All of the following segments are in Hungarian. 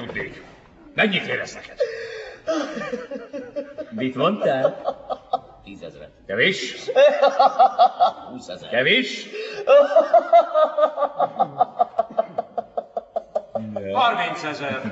még. Mennyit érez neked? Mit mondtál? 10 000. Kevés? 20 000. Kevés? 30 000.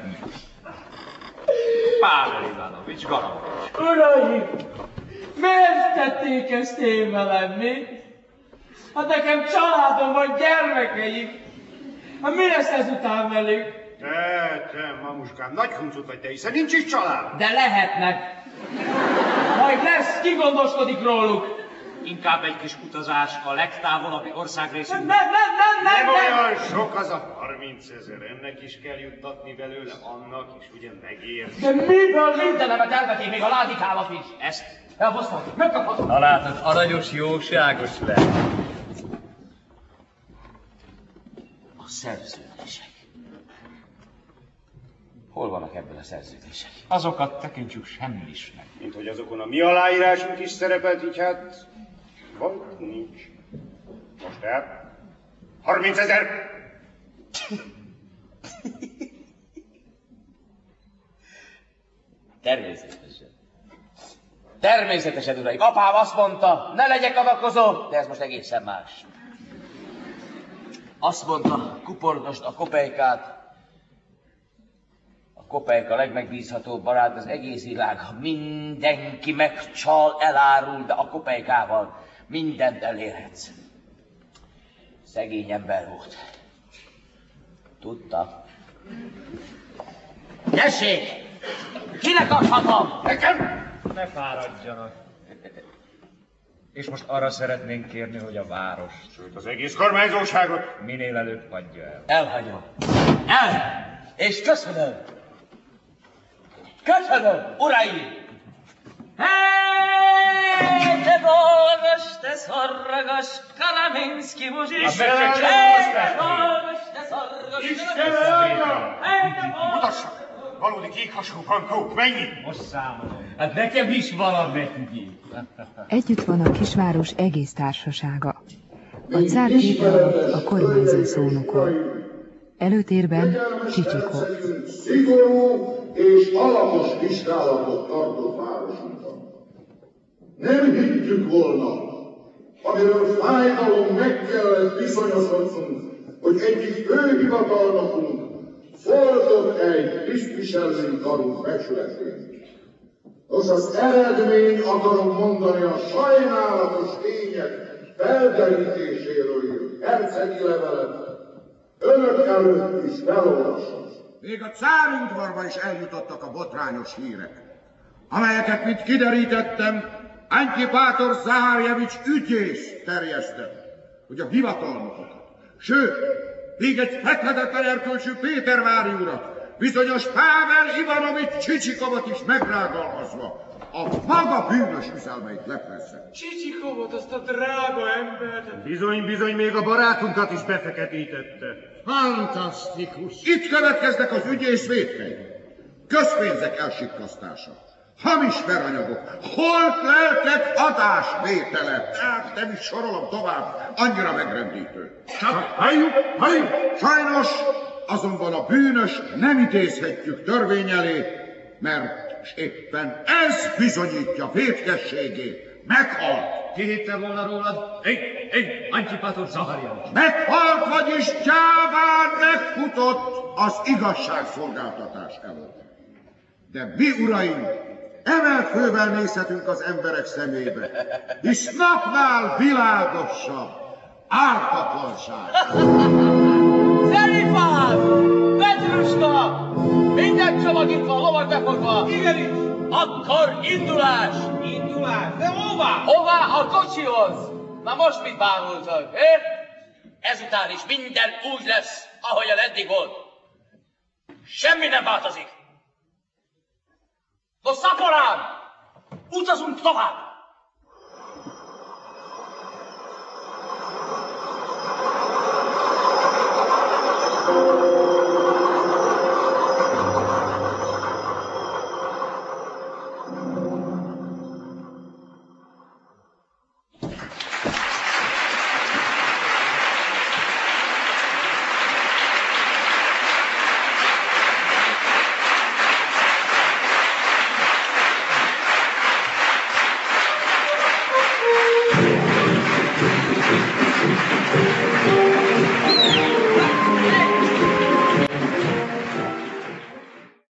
Pável Ivanovics, Galamovics. Uraim! Miért tették ezt én velem, mi? Hát nekem családom van, gyermekeim. Hát mi lesz ezután velük? Te, mamuskám, nagy huncut vagy te, hiszen nincs is család. De lehetnek. Majd lesz, ki gondoskodik róluk? Inkább egy kis utazás a legtávolabbi országrészünkbe. Nem. olyan sok az a 30 000, ennek is kell juttatni belőle, annak is ugye megérzi. De miből mindenemet elveték, még a ládikámat is? Ezt elhoztam, megkaphatom. Na látod, aranyos, jóságos lett. A szerződések. Hol vannak ebből a szerződések? azokat tekintsük semmisnek. Mint hogy azokon a mi aláírásunk is szerepelt, így hát vagy nincs. Most tehát 30 000. Természetesen. Természetesen, uraim. Apám azt mondta, ne legyek adakozó, de ez most egészen más. Azt mondta, kuporgasd a kopejkát. A kopejka a legmegbízhatóbb barát az egész világon. Mindenki megcsal, elárul, de a kopejkával mindent elérhetsz. Szegény ember volt. Tudta. Tessék! Kinek adhatom? Nekem! Ne fáradjanak. És most arra szeretnénk kérni, hogy a város, sőt az egész kormányzóságot minél előbb hagyja el. Elhagyom. És köszönöm. Köszönöm, uraim! Hé, te dolgos, te szorragos, Kalaminszki muzsis! Hé, te dolgos, te szorragos! Istenem! Mutassak! Valódi kékhasú frankó, mennyi? Most számolom. Hát nekem is valamennyi. Együtt van a kisváros egész társasága. A cár képe alatt a kormányzó szónokon. Előtérben Csicsikov. Szigorú és alapos vizsgálatot tartott városunkban. Nem hittük volna, amiről fájdalom meg kellett bizonyosodnunk, hogy egyik főhivatalnokunk fordult egy tisztviselői-karunk becsületét. Nos, az eredmény akarom mondani a sajnálatos tények felderítéséről írt hercegi levelet. Önök előtt is felolvasom. Még a cárudvarba is eljutottak a botrányos hírek, amelyeket, mint kiderítettem, Antipátor Zaharjevics ügyész terjesztett, hogy a hivatalnokokat, sőt, még egy fethetetlen erkölcsű Pétervári urat, bizonyos Pável Ivanovics Csicsikovot is megrágalmazva, a maga bűnös üzelmeit leplezze. Csicsikovot, azt a drága embert! Bizony, még a barátunkat is befeketítette. Fantasztikus! Itt következnek az ügyész vétkei. Közpénzek elsikkasztása, hamis veranyagok, holt lelkek adásvétele. Nem is sorolom tovább, annyira megrendítő. Halljuk! Sajnos azonban a bűnös nem idézhetjük törvény elé, mert éppen ez bizonyítja vétkességét. Meghalt. Ki hitte volna rólad? Antipátor Zaharjevics. Meghalt, vagyis gyáván megfutott az igazságszolgáltatás előtt. De mi, uraim, emelfővel nézhetünk az emberek szemébe, hisz napnál világosabb ártatlanság. Szerifán! Petruska! Minden csomag itt van, lovag befogva! Igenis! Akkor indulás! Indulás? De hová? Hová? A kocsihoz! Na most mit bámultak, ezután is minden úgy lesz, ahogyan eddig volt. Semmi nem változik. No, szaporán! Utazunk tovább!